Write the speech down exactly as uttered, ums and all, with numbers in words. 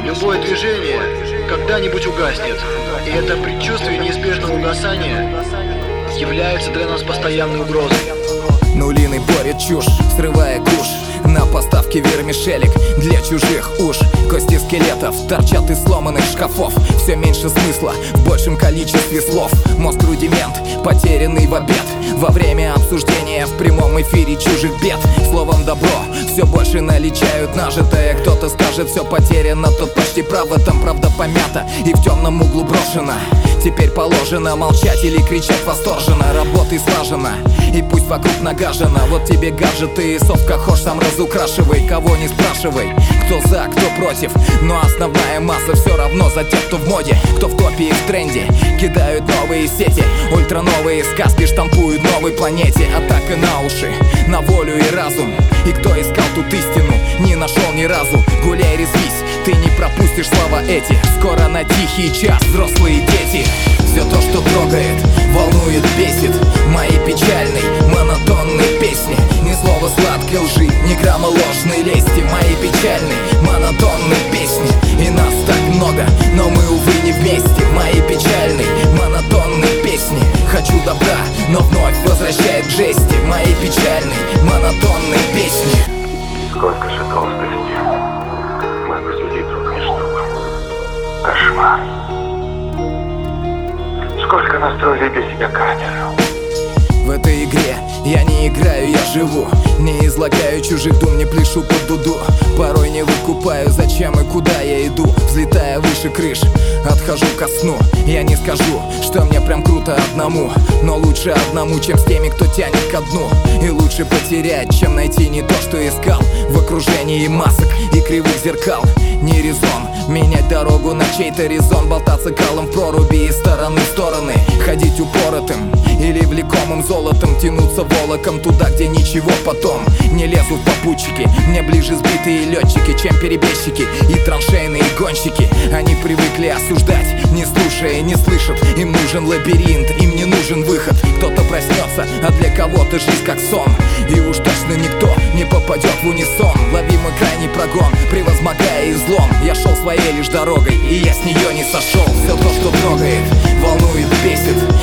Любое движение когда-нибудь угаснет, и это предчувствие неизбежного угасания является для нас постоянной угрозой. Нулиный борет чушь, срывая куш на поставке вермишелек для чужих уж. Кости скелетов торчат из сломанных шкафов. Все меньше смысла в большем количестве слов. Мозг рудимент, потерянный в обед во время обсуждения в прямом эфире чужих бед. Словом добро все больше наличают нажитое. Кто-то скажет, все потеряно, тот почти прав. В этом правда помята и в темном углу брошена. Теперь положено молчать или кричать восторженно. Работай слаженно, и пусть вокруг нагажено. Вот тебе гаджеты и софт, как хошь сам разукрашивай. Кого не спрашивай, кто за, кто против. Но основная масса все равно за тех, кто в моде, кто в топе и в тренде. Кидают новые сети, ультра-новые сказки штампуют новой планете. Атака на уши, на волю и разум. И кто искал тут истину, не нашел ни разу. Гуляй, резвись, ты не пропустишь слова эти. Скоро на тихий час взрослые дети. Все то, что трогает, волнует, бесит. Мои печальной, монотонной песни. Ни слова сладкой лжи, ни грамма ложной лести. Мои печальной, монотонной песни. И нас так много, но мы, увы, не вместе. Мои печальной, монотонной песни. Хочу добра, но вновь возвращает к жести. Мои печальной, монотонной песни. Сколько же толстости мы возвели друг между другом. Кошмар. Сколько настроили для себя камеру. В этой игре я не играю, я живу. Не излагаю чужих дум, не пляшу под дуду. Порой не выкупаю, зачем и куда я иду. Взлетая выше крыш, отхожу ко сну. Я не скажу, что мне прям круто одному, но лучше одному, чем с теми, кто тянет ко дну. И лучше потерять, чем найти не то, что искал. В окружении масок и кривых зеркал. Не резон менять дорогу на чей-то резон. Болтаться калом в проруби из стороны в стороны. Ходить упоротым или влекомым золотом. Тянуться волоком туда, где ничего потом. Не лезу в попутчики, мне ближе сбитые летчики, чем перебежчики и траншейные гонщики. Они привыкли осуждать, не слушая, не слышат. Им нужен лабиринт, им не нужен выход. Кто-то проснется, а для кого-то жизнь как сон. И уж точно никто не попадет в унисон. Ловимый крайний прогон, превозмогая излом. Я шел своей лишь дорогой, и я с нее не сошел. Все то, что трогает, волнует, бесит.